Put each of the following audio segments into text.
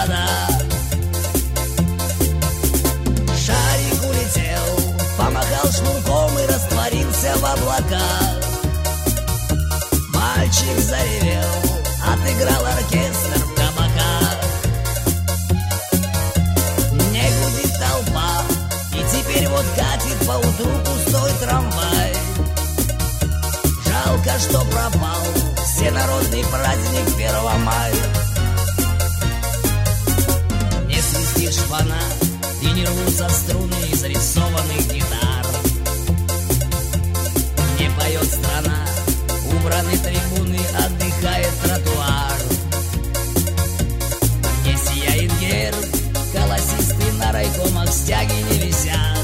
вода. Шарик улетел, помахал шнурком и растворился в облаках. Мальчик заревел, отыграл оркестр в кабаках. Не гудит толпа, и теперь вот катит по утру пустой трамвай. Жалко, что пропал всенародный праздник 1 мая. Не свистит шпана и не рвутся струны из зарисованных гитар. Не поет страна, убраны трибуны, отдыхает тротуар. Не сияет герб, колосисты на райкомах стяги не висят.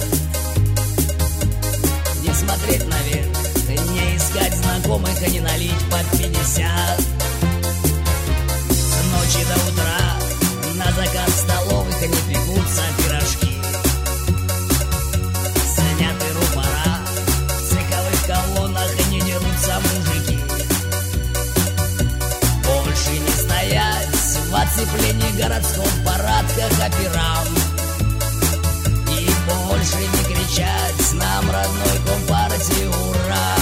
Не смотреть наверх, не искать знакомых, а не налить под 50. С ночи до утра на заказ столовых не пекутся пирожки. Сняты рупора, в цеховых колоннах не дерутся мужики. Больше не стоять в оцеплении городском парадках операм. И больше не кричать нам родной компартии «Ура!».